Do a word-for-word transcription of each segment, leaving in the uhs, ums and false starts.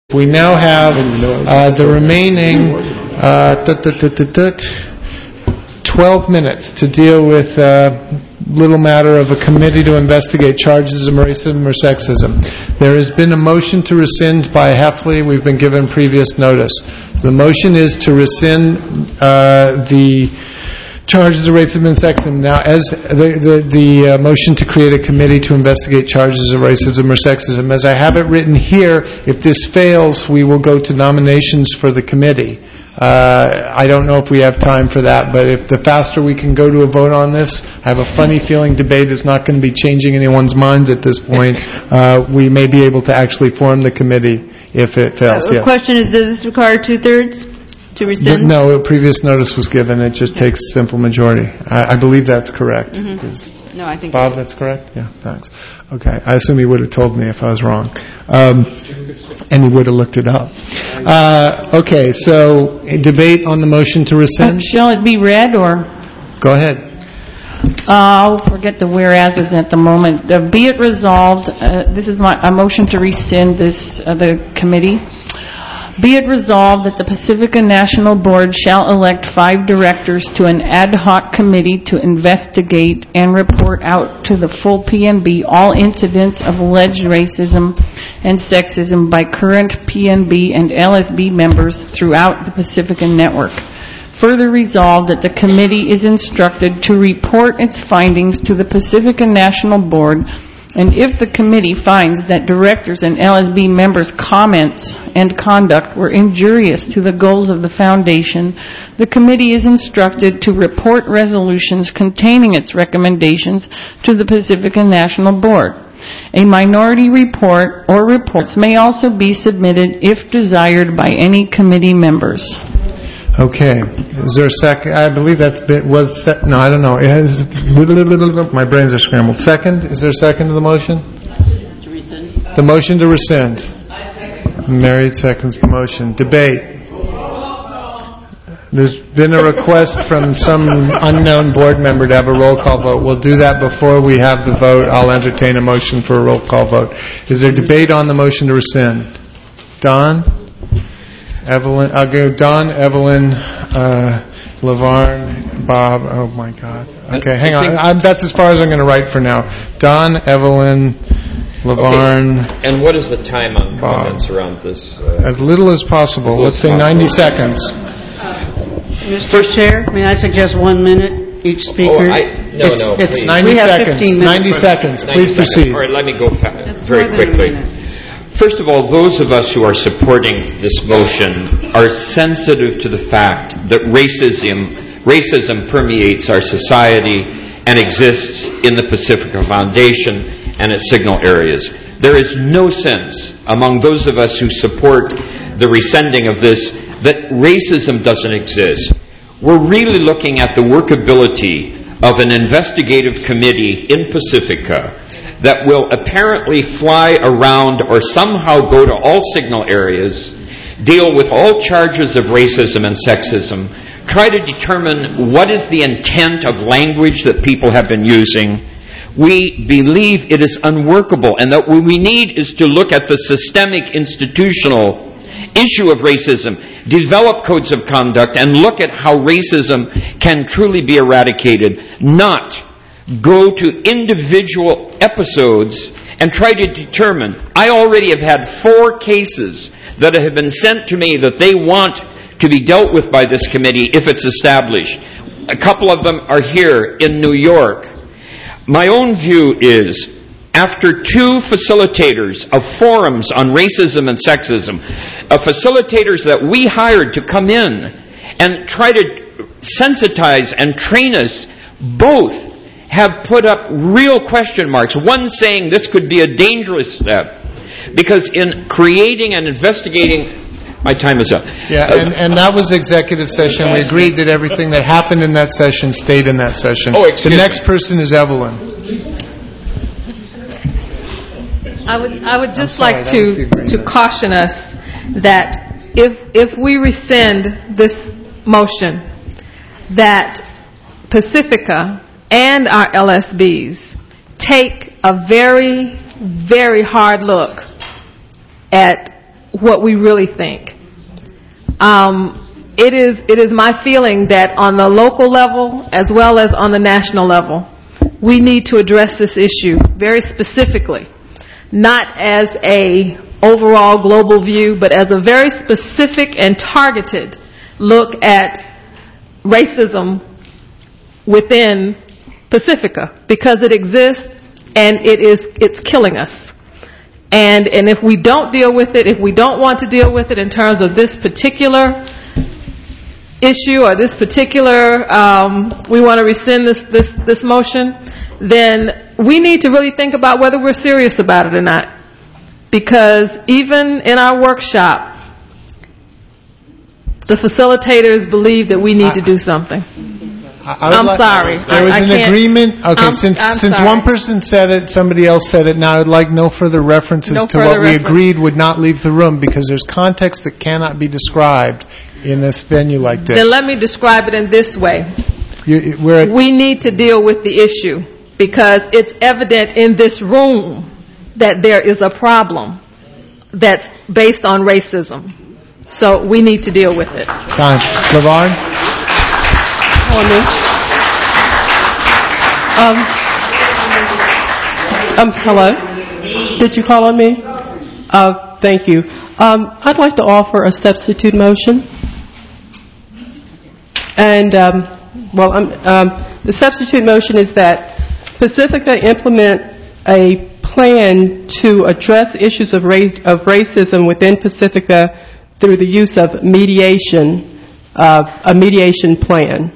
We now have uh, the remaining uh, twelve minutes to deal with a uh, little matter of a committee to investigate charges of racism or sexism. There has been a motion to rescind by Heffley. We've been given previous notice. The motion is to rescind uh, the charges of racism and sexism. Now, as the the, the uh, motion to create a committee to investigate charges of racism or sexism, as I have it written here, if this fails, we will go to nominations for the committee. Uh, I don't know if we have time for that, but if the faster we can go to a vote on this, I have a funny feeling debate is not going to be changing anyone's minds at this point. Uh, we may be able to actually form the committee if it fails. Uh, the yes. question is, does this require two-thirds? To rescind? No, a previous notice was given. It just okay. takes simple majority. I, I believe that's correct. Mm-hmm. No, I think Bob, that's correct? Yeah, thanks. Okay, I assume he would have told me if I was wrong. Um, and he would have looked it up. Uh, okay, so a debate on the motion to rescind? Uh, shall it be read or? Go ahead. Uh, I'll forget the whereases at the moment. Uh, be it resolved, uh, this is my a motion to rescind this uh, the committee. Be it resolved that the Pacifica National Board shall elect five directors to an ad hoc committee to investigate and report out to the full P N B all incidents of alleged racism and sexism by current P N B and L S B members throughout the Pacifica Network. Further resolved that the committee is instructed to report its findings to the Pacifica National Board, and if the committee finds that directors and L S B members' comments and conduct were injurious to the goals of the foundation, the committee is instructed to report resolutions containing its recommendations to the Pacifica National Board. A minority report or reports may also be submitted if desired by any committee members. Okay. Is there a second? I believe that's bit was set. No, I don't know. It has, my brains are scrambled. Second? Is there a second to the motion? To rescind. The motion to rescind. I second. Mary seconds the motion. Debate. There's been a request from some unknown board member to have a roll call vote. We'll do that before we have the vote. I'll entertain a motion for a roll call vote. Is there debate on the motion to rescind? Don? Evelyn, I'll go Don, Evelyn, uh, LaVarn, Bob. Oh my God. Okay, hang on. I'm, that's as far as I'm going to write for now. Don, Evelyn, LaVarn. Okay. And what is the time on Bob. Comments around this? Uh, as little as possible. Let's say ninety seconds. Uh, Mister Chair, may I suggest one minute each speaker? Oh, I, no, it's, no, it's, please. ninety we have seconds. fifteen minutes. ninety seconds. ninety Please seconds. proceed. All right, let me go fa- That's very quickly. First of all, those of us who are supporting this motion are sensitive to the fact that racism racism permeates our society and exists in the Pacifica Foundation and its signal areas. There is no sense among those of us who support the rescinding of this that racism doesn't exist. We're really looking at the workability of an investigative committee in Pacifica that will apparently fly around or somehow go to all signal areas, deal with all charges of racism and sexism, try to determine what is the intent of language that people have been using. We believe it is unworkable, and that what we need is to look at the systemic institutional issue of racism, develop codes of conduct, and look at how racism can truly be eradicated, not go to individual episodes and try to determine. I already have had four cases that have been sent to me that they want to be dealt with by this committee if it's established. A couple of them are here in New York. My own view is, after two facilitators of forums on racism and sexism, uh, facilitators that we hired to come in and try to sensitize and train us, both have put up real question marks. One saying this could be a dangerous step, because in creating and investigating, my time is up. Yeah, and, and that was executive session. We agreed that everything that happened in that session stayed in that session. Oh, excuse the next me. person is Evelyn. I would I would just sorry, like to to caution us that if if we rescind this motion, that Pacifica and our L S Bs take a very, very hard look at what we really think. Um, it is it is my feeling that on the local level as well as on the national level, we need to address this issue very specifically, not as a overall global view, but as a very specific and targeted look at racism within Pacifica, because it exists and it is it's killing us. And and if we don't deal with it, if we don't want to deal with it in terms of this particular issue or this particular, um, we want to rescind this, this, this motion, then we need to really think about whether we're serious about it or not. Because even in our workshop, the facilitators believe that we need to do something. I, I I'm like, sorry. There was I, an I agreement. Okay, I'm, since I'm since sorry. one person said it, somebody else said it. Now I'd like no further references No to further what we reference. agreed would not leave the room, because there's context that cannot be described in this venue like this. Then let me describe it in this way. You, we're at, We need to deal with the issue because it's evident in this room that there is a problem that's based on racism. So we need to deal with it. time. LeVar? Call me. Um, um, hello? Did you call on me? Uh, thank you. Um, I'd like to offer a substitute motion. And, um, well, um, um, the substitute motion is that Pacifica implement a plan to address issues of, race, of racism within Pacifica through the use of mediation, uh, a mediation plan.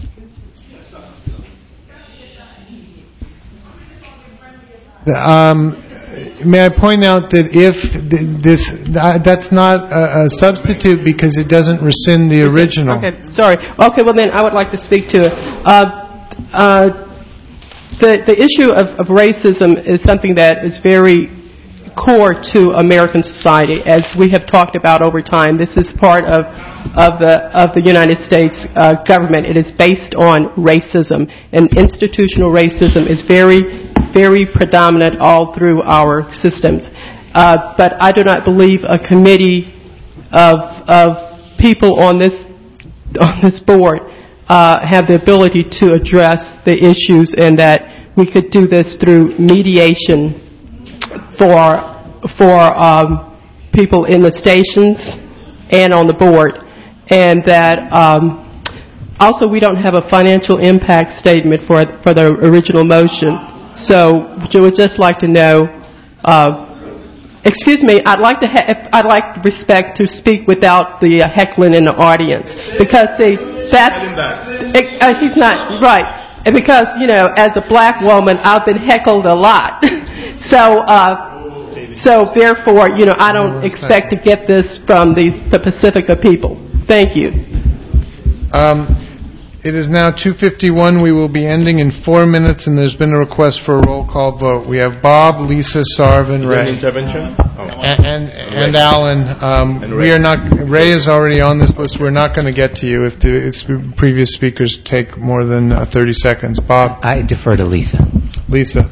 Um, may I point out that if th- this, uh, that's not a, a substitute because it doesn't rescind the original. Okay, sorry. Okay, well then I would like to speak to it. Uh, uh, the the issue of, of racism is something that is very core to American society, as we have talked about over time. This is part of of the of the United States uh, government. It is based on racism, and institutional racism is very, very predominant all through our systems. Uh, but I do not believe a committee of of people on this on this board uh, have the ability to address the issues, and that we could do this through mediation for for um, people in the stations and on the board, and that um, also we don't have a financial impact statement for for the original motion. So we would just like to know. Uh, excuse me, I'd like to ha- I'd like respect to speak without the uh, heckling in the audience, because see that's it, uh, he's not right. And because, you know, as a black woman, I've been heckled a lot. so, uh, so therefore, you know, I don't expect to get this from these the Pacifica people. Thank you. Um, it is now two fifty-one. We will be ending in four minutes, and there's been a request for a roll call vote. We have Bob, Lisa, Sarv, and Ray. Intervention? Oh. And, and, and Alan. Um, And Ray. we are not. Ray is already on this list. We're not going to get to you if the if previous speakers take more than uh, thirty seconds. Bob, I defer to Lisa. Lisa.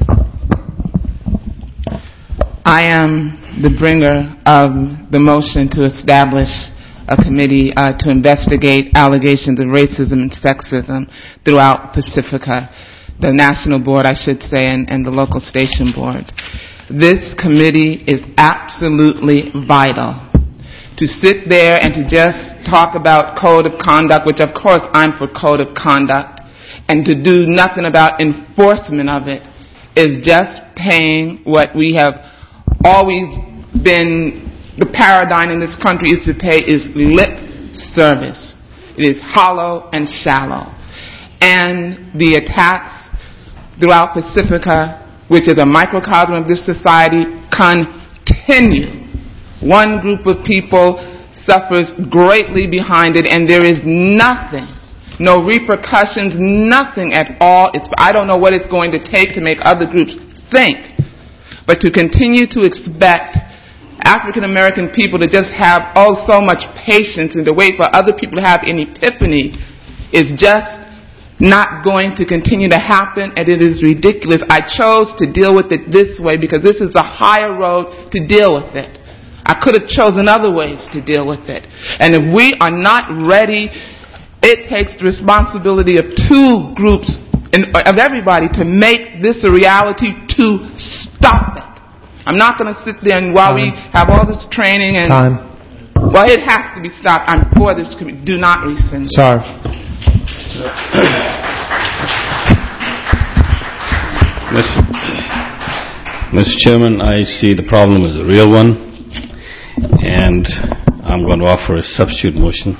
I am the bringer of the motion to establish a committee uh, to investigate allegations of racism and sexism throughout Pacifica, the national board, I should say, and, and the local station board. This committee is absolutely vital. To sit there and to just talk about code of conduct, which of course I'm for code of conduct, and to do nothing about enforcement of it is just paying what we have always been, the paradigm in this country is to pay is lip service. It is hollow and shallow. And the attacks throughout Pacifica, which is a microcosm of this society, continue. One group of people suffers greatly behind it, and there is nothing, no repercussions, nothing at all. It's, I don't know what it's going to take to make other groups think. But to continue to expect African American people to just have, oh, so much patience and to wait for other people to have an epiphany is just not going to continue to happen, and it is ridiculous. I chose to deal with it this way because this is a higher road to deal with it. I could have chosen other ways to deal with it. And if we are not ready, it takes the responsibility of two groups, and of everybody, to make this a reality, to stop it. I'm not going to sit there and while Time. we have all this training and... Time. Well, it has to be stopped. I'm for this committee. Do not rescind. Sorry. Mister Chairman, I see the problem is a real one, and I'm going to offer a substitute motion.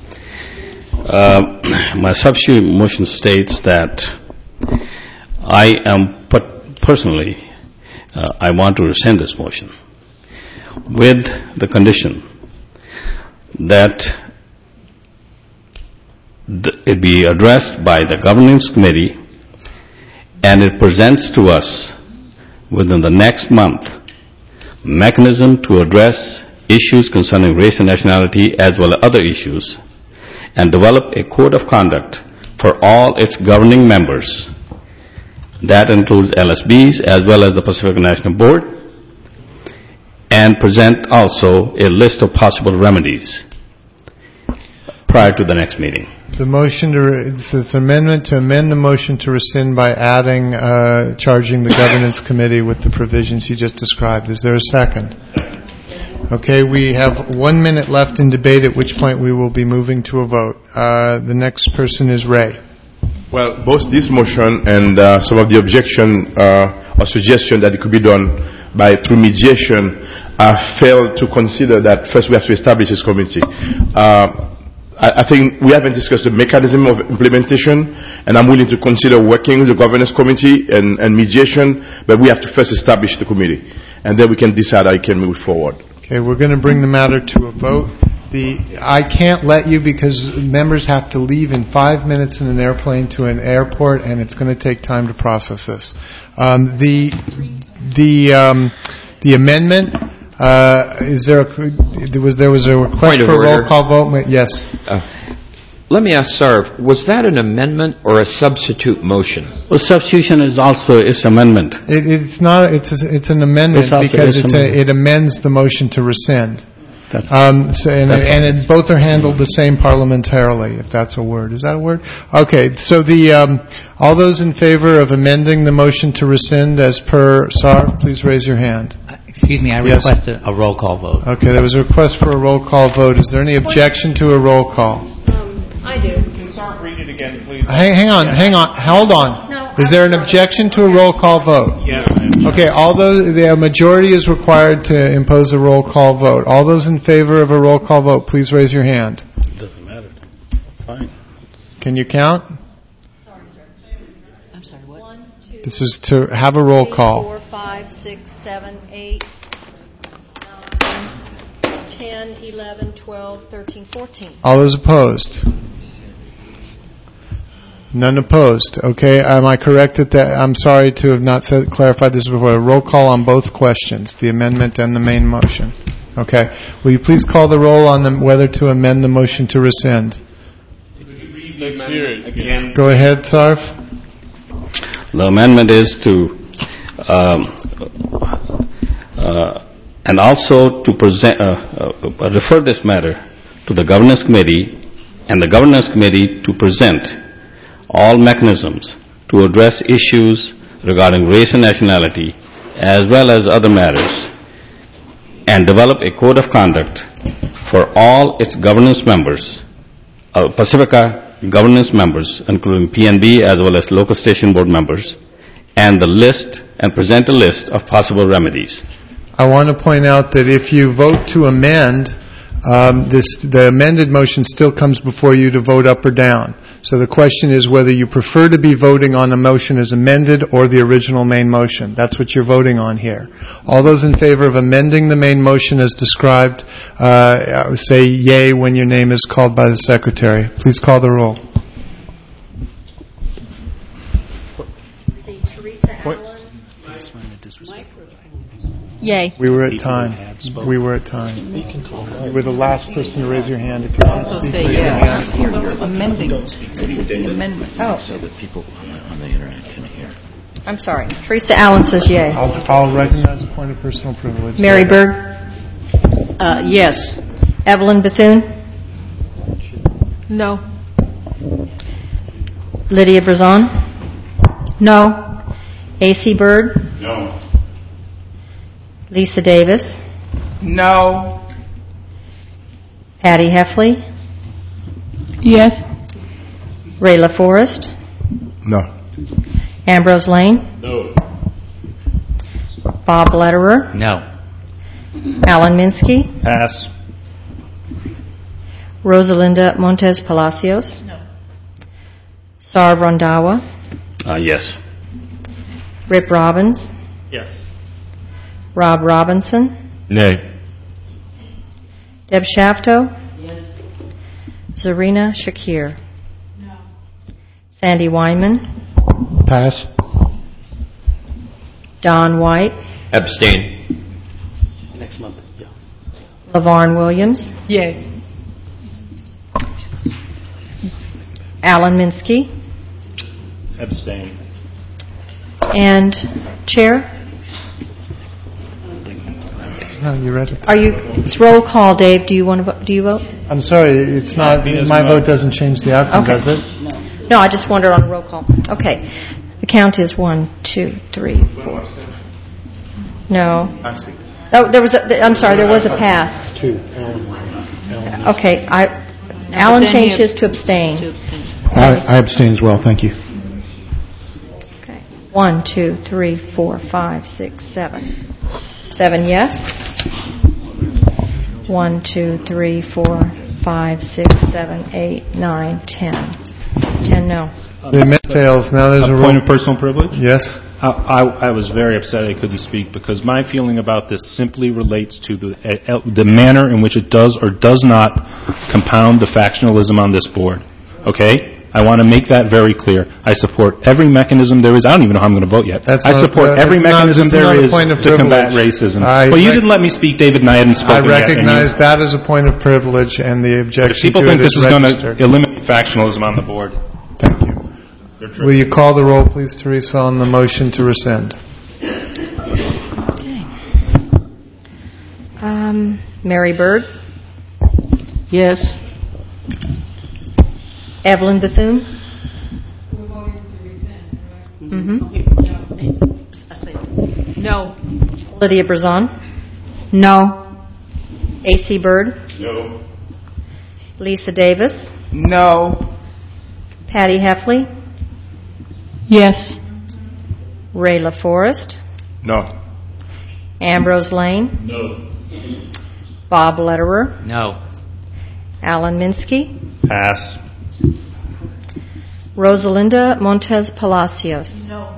Uh, my substitute motion states that I am put personally, uh, I want to rescind this motion with the condition that th- it be addressed by the governance committee and it presents to us within the next month mechanism to address issues concerning race and nationality as well as other issues, and develop a code of conduct for all its governing members. That includes L S Bs as well as the Pacific National Board, and present also a list of possible remedies prior to the next meeting. The motion to, re- it's an amendment to amend the motion to rescind by adding, uh, charging the governance committee with the provisions you just described. Is there a second? Okay, we have one minute left in debate, at which point we will be moving to a vote. Uh, the next person is Ray. Well, both this motion and uh, some of the objection uh, or suggestion that it could be done by through mediation uh, failed to consider that first we have to establish this committee. Uh, I think we haven't discussed the mechanism of implementation, and I'm willing to consider working with the governance committee and, and mediation, but we have to first establish the committee, and then we can decide how we can move forward. Okay, we're going to bring the matter to a vote. The I can't let you, because members have to leave in five minutes in an airplane to an airport, and it's going to take time to process this. Um, the the um, the amendment. Uh, is there a, there was there was a request for a roll call vote? Yes. Uh, let me ask Sarv, was that an amendment or a substitute motion? Well, substitution is also its amendment. It, it's not. It's a, it's an amendment it's because it's it's a, it amends the motion to rescind. That's, um, so, and that's and it, both are handled the same parliamentarily, if that's a word. Is that a word? Okay. So the um, all those in favor of amending the motion to rescind as per Sarv, please raise your hand. Excuse me, I yes. request a, a roll call vote. Okay, there was a request for a roll call vote. Is there any objection to a roll call? Um, I do. Can Sarv read it again, please? Hang, hang on, hang on, hold on. No, is there an objection to a roll call vote? Yes. Okay, all those, the majority is required to impose a roll call vote. All those in favor of a roll call vote, please raise your hand. it doesn't matter. Fine. Can you count? Sorry, sir. I'm sorry, what? One, two, This is to have a roll three, call. four, five, six, seven, eight, nine, ten, eleven, twelve, thirteen, fourteen. All those opposed? None opposed. Okay, am I correct at that? I'm sorry to have not said, clarified this before. A roll call on both questions, the amendment and the main motion. Okay. Will you please call the roll on the, whether to amend the motion to rescind? Let's hear it again. Go ahead, Sarv. The amendment is to um, uh, and also to present uh, uh, refer this matter to the governance committee, and the governance committee to present all mechanisms to address issues regarding race and nationality as well as other matters, and develop a code of conduct for all its governance members, uh, Pacifica governance members, including P N B as well as local station board members, and the list, and present a list of possible remedies. I want to point out that if you vote to amend, um, this, the amended motion still comes before you to vote up or down. So the question is whether you prefer to be voting on the motion as amended or the original main motion. That's what you're voting on here. All those in favor of amending the main motion as described, uh, say yay when your name is called by the secretary. Please call the roll. See, Teresa Allen. Yay. We were at time. We were at time. You were the last person to raise your hand. If you want to speak, raise your hand. Here, you're amending. This is the amendment. Oh. So that people on the internet can hear. I'm sorry. Teresa Allen says yay. I'll, I'll recognize a point of personal privilege. Mary Berg. Uh, yes. Evelyn Bethune, No. Lydia Brazon. No. A C Byrd, No. Lisa Davis, No. Patty Heffley, Yes. Ray LaForest, No. Ambrose Lane, No. Bob Lederer, No. Alan Minsky, Pass. Rosalinda Montez Palacios, Sar Rondawa, Uh, yes. Rip Robbins, Yes. Rob Robinson, Nay. Deb Shafto, Zarina Shakir, Sandy Weinman, Pass. Don White, Abstain. Next month. Yeah. LaVarn Williams, Yay. Alan Minsky, Abstain. and Chair, No, you read it. are you, it's roll call, Dave, do you want to, vote? Do you vote? I'm sorry, it's not, my vote doesn't change the outcome, Okay. does it? No, I just wondered on roll call. Okay. The count is one, two, three, four. No. Oh, there was a, I'm sorry, there was a pass. Two. Okay, I, Alan changed his to abstain. I abstain as well, thank you. Okay. One, two, three, four, five, six, seven. Seven yes. One, two, three, four, five, six, seven, eight, nine, ten. Ten no. The amendment fails, now there's a A roll. point of personal privilege? Yes? I, I, I was very upset I couldn't speak because my feeling about this simply relates to the, uh, the manner in which it does or does not compound the factionalism on this board. Okay? I want to make that very clear. I support every mechanism there is. I don't even know how I'm going to vote yet. That's I not- support that's every not- mechanism this is not there a is point of to combat privilege. racism. I Well, you rec- didn't let me speak, David, and I hadn't I spoken yet. and you- recognize that as a point of privilege, and the If objection people to think it this is is going registered. to eliminate factionalism on the board. Thank you. Will you call the roll, please, Teresa, on the motion to rescind? Okay. Um, Mary Byrd, Yes. Evelyn Bethune. Mm-hmm. No. Lydia Brazon. No. A C Byrd. No. Lisa Davis. No. Patty Heffley. Yes. Ray LaForest. No. Ambrose Lane. No. Bob Lederer. No. Alan Minsky. Pass. Rosalinda Montez Palacios. No.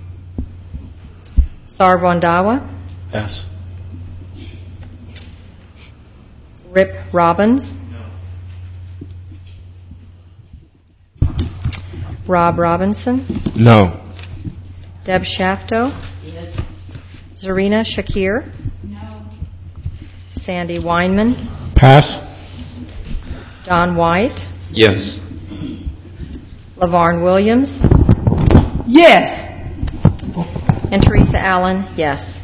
Sar Rondawa. Pass. Rip Robbins. Rob Robinson. No. Deb Shafto. Zarina Shakir. Sandy Weinman. Pass. Don White. Yes. LaVarn Williams. Yes. And Teresa Allen, yes.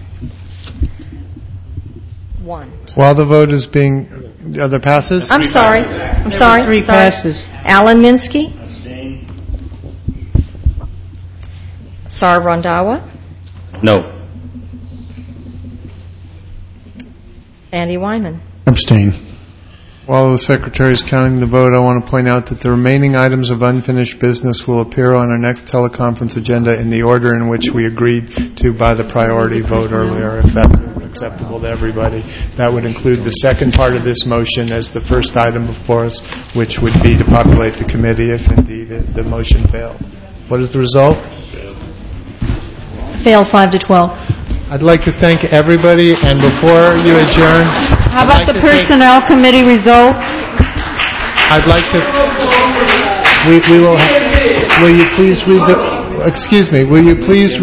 One. While the vote is being, the other passes? I'm sorry. I'm sorry. Three sorry. passes. Alan Minsky. Sar Rondawa. No. Sandy Wyman. Abstain. While the Secretary is counting the vote, I want to point out that the remaining items of unfinished business will appear on our next teleconference agenda in the order in which we agreed to by the priority vote earlier, if that's acceptable to everybody. That would include the second part of this motion as the first item before us, which would be to populate the committee if indeed it, the motion failed. What is the result? Failed five to twelve. I'd like to thank everybody, and before you adjourn, How I'd about like the to thank- Personnel Committee results? I'd like to. We, we will. Will you please read the? Excuse me. Will you please